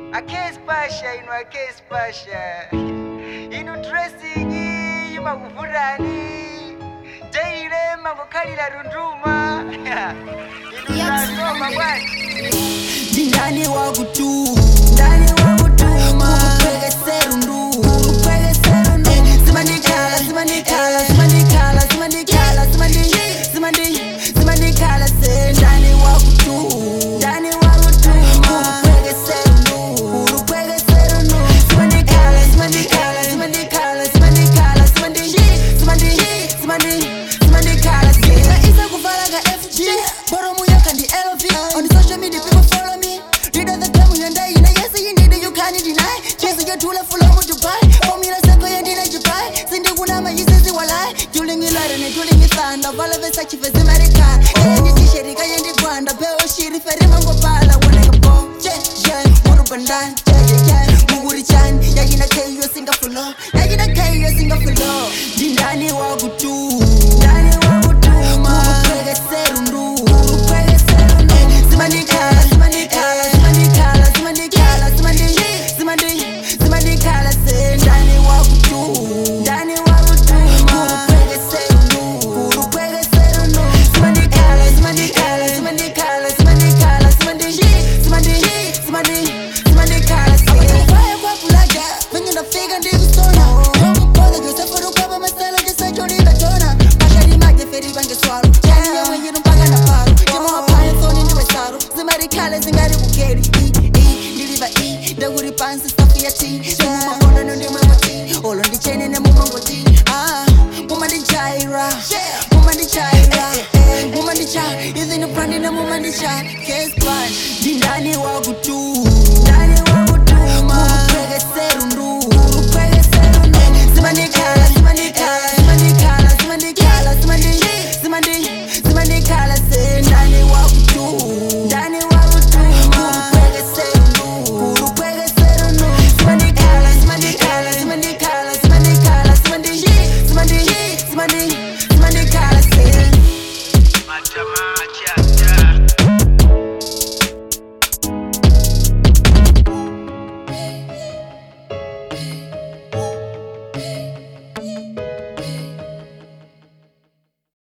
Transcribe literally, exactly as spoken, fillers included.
A case pasha ino a case pasha ino dressing you magufurani jaile magokalira runduma ino nasoma bwana ndani wakutu ndani wakutuma kupegese rundu kupegese rundu simandikala simandikala simandikala simandikala simandi simandi simandikala se ndani wakutu ndani wakutuma kupegese rundu kupegese rundu simandikala simandikala simandikala simandikala simandi simandi simandi simandikala se isa kuvalaga F G boro muyaka ndi L V on social media people follow me read the game you and I yes you need you can't deny chase your tool full of Dubai formula sako ya dina Dubai sindi kuna mayisisi walai juling ilare ne juling isanda vala vesa chifezi American yendi t-shirt ka yendi gwanda beo shiri feri mango pala wona kapo je je muru bandan je je je muguri chan yagina kayo singa fulo yagina kayo singa fulo ndani wakutu ndani wakutu kupegese rundu kupegese rundu simandikala simandikala simandikala simandikala simandi simandi simandikala se ndani wakutu ndani wakutu kupegese rundu kupegese rundu simandikala simandikala simandikala simandikala simandi simandi simandi simandikala se fire kwa kulaga venye ndafika ndikusona ngokupoza joseph rukaba masala jesajoli batona bakari maje feri bange swalo yani mwenye mpaka na paro kimo hapaya thoni ndiwe saro zimarikale zingari bukeri i ndiliva i ndaguri pansi safi ya ti ndimu makono no ndimu mati olo ndichene ne mumango ti ah muma ndi chaira muma ndi chaira muma ndi cha izi ni brandi na muma ndi cha case pan ndani wakutu